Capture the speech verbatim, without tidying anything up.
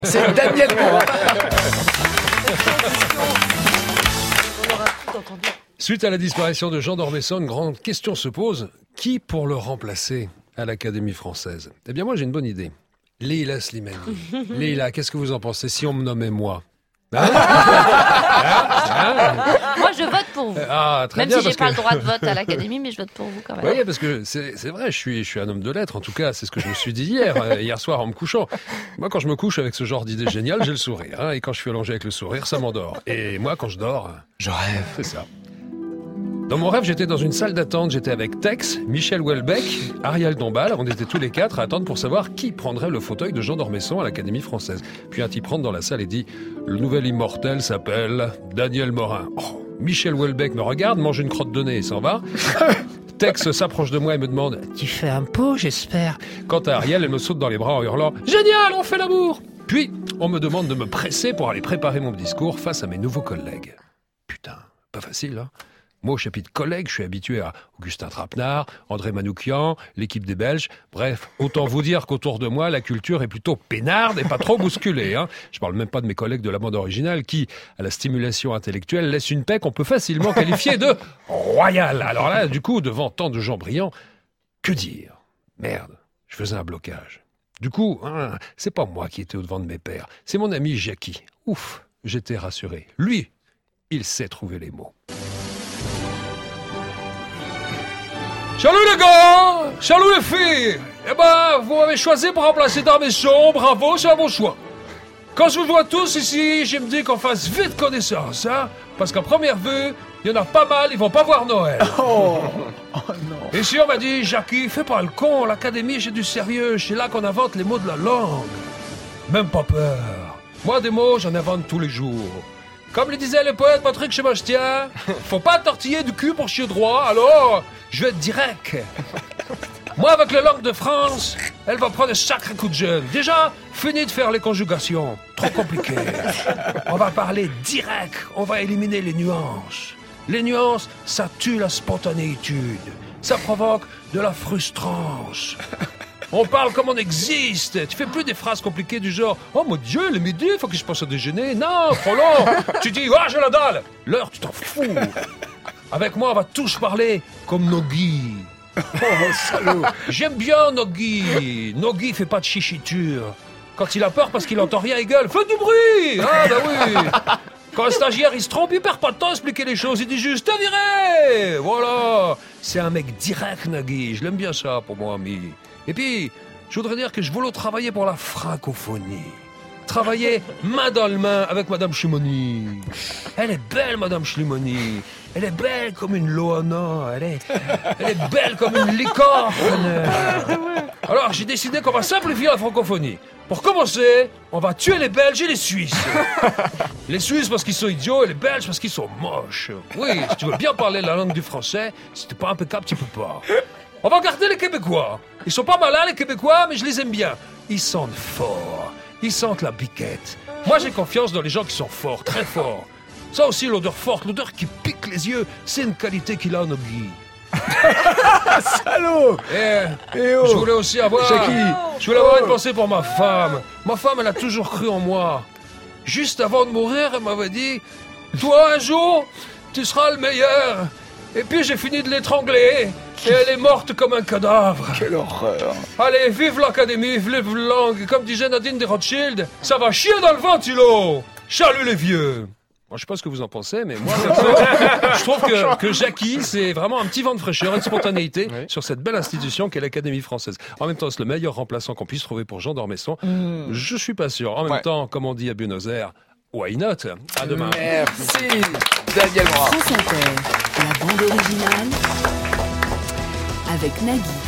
C'est Daniel Morin. Suite à la disparition de Jean d'Ormesson, une grande question se pose. Qui pour le remplacer à l'Académie française ? Eh bien moi j'ai une bonne idée. Leïla Slimani. Leïla, qu'est-ce que vous en pensez si on me nommait moi ? Hein hein Moi, je vote pour vous. Ah, très même bien, si j'ai parce pas que... le droit de vote à l'Académie, mais je vote pour vous quand même. Oui, parce que c'est, c'est vrai, je suis, je suis un homme de lettres. En tout cas, c'est ce que je me suis dit hier, euh, hier soir en me couchant. Moi, quand je me couche avec ce genre d'idée géniale, j'ai le sourire. Hein, et quand je suis allongé avec le sourire, ça m'endort. Et moi, quand je dors, je rêve. C'est ça. Dans mon rêve, j'étais dans une salle d'attente. J'étais avec Tex, Michel Houellebecq, Ariel Dombal. On était tous les quatre à attendre pour savoir qui prendrait le fauteuil de Jean d'Ormesson à l'Académie française. Puis un type rentre dans la salle et dit « Le nouvel immortel s'appelle Daniel Morin. Oh, » Michel Houellebecq me regarde, mange une crotte de nez et s'en va. Tex s'approche de moi et me demande « Tu fais un pot, j'espère ?» Quant à Ariel, elle me saute dans les bras en hurlant « Génial, on fait l'amour !» Puis, on me demande de me presser pour aller préparer mon discours face à mes nouveaux collègues. Putain, pas facile, hein ? Moi, au chapitre collègues, je suis habitué à Augustin Trapenard, André Manoukian, l'équipe des Belges. Bref, autant vous dire qu'autour de moi, la culture est plutôt peinarde et pas trop bousculée. Hein. Je parle même pas de mes collègues de la bande originale qui, à la stimulation intellectuelle, laissent une paix qu'on peut facilement qualifier de royale. Alors là, du coup, devant tant de gens brillants, que dire ? Merde, je faisais un blocage. Du coup, hein, c'est pas moi qui étais au devant de mes pairs, c'est mon ami Jackie. Ouf, j'étais rassuré. Lui, il sait trouver les mots. Salut les gars! Salut les filles! Eh ben, vous m'avez choisi pour remplacer d'Ormesson, bravo, c'est un bon choix. Quand je vous vois tous ici, je me dis qu'on fasse vite connaissance, hein? Parce qu'à première vue, il y en a pas mal, ils vont pas voir Noël. Oh, oh non. Ici, on m'a dit, Jackie, fais pas le con, l'Académie, j'ai du sérieux, c'est là qu'on invente les mots de la langue. Même pas peur. Moi, des mots, j'en invente tous les jours. Comme le disait le poète Patrick Sébastien, faut pas tortiller du cul pour chier droit, alors je vais être direct. Moi, avec la langue de France, elle va prendre un sacré coup de jeune. Déjà, fini de faire les conjugations. Trop compliqué. On va parler direct, on va éliminer les nuances. Les nuances, ça tue la spontanéité. Ça provoque de la frustrance. On parle comme on existe. Tu fais plus des phrases compliquées du genre « Oh mon Dieu, le midi, il faut que je passe au déjeuner. » Non, trop long. Tu dis « Ah, j'ai la dalle. » L'heure, tu t'en fous. Avec moi, on va tous parler comme Nogui. Oh, salaud. J'aime bien Nogui. Nogui fait pas de chichiture. Quand il a peur parce qu'il entend rien, il gueule « Faites du bruit. » Ah, bah oui. Quand un stagiaire, il se trompe, il perd pas de temps à expliquer les choses. Il dit juste « T'as viré. » Voilà. C'est un mec direct, Nogui. Je l'aime bien ça pour mon ami. Et puis, je voudrais dire que je voulais travailler pour la francophonie. Travailler main dans le main avec Madame Chimoni. Elle est belle, Madame Chimoni. Elle est belle comme une Loana. Elle est, elle est belle comme une licorne. Alors, j'ai décidé qu'on va simplifier la francophonie. Pour commencer, on va tuer les Belges et les Suisses. Les Suisses parce qu'ils sont idiots et les Belges parce qu'ils sont moches. Oui, si tu veux bien parler la langue du français, si t'es pas impeccable, tu peux pas. On va garder les Québécois. Ils sont pas malins, les Québécois, mais je les aime bien. Ils sentent fort. Ils sentent la biquette. Moi, j'ai confiance dans les gens qui sont forts, très forts. Ça aussi, l'odeur forte, l'odeur qui pique les yeux, c'est une qualité qu'il a, Nogui. Salaud. Et, Eh oh. Je voulais aussi avoir... Jackie. Je voulais avoir Oh. une pensée pour ma femme. Ma femme, elle a toujours cru en moi. Juste avant de mourir, elle m'avait dit « Toi, un jour, tu seras le meilleur. » Et puis, j'ai fini de l'étrangler. Et elle est morte comme un cadavre. Quelle horreur. Allez, vive l'Académie, vive la langue. Comme disait Nadine de Rothschild, ça va chier dans le ventilo. Salut les vieux. Moi, je sais pas ce que vous en pensez, mais moi, perso, je trouve que, que Jackie, c'est vraiment un petit vent de fraîcheur et de spontanéité oui. sur cette belle institution qu'est l'Académie française. En même temps, c'est le meilleur remplaçant qu'on puisse trouver pour Jean d'Ormesson. Mmh. Je suis pas sûr. En même ouais. temps, comme on dit à Buenos Aires, why not? À demain. Merci, Daniel Morin. France Inter, la bande originale avec Nagui.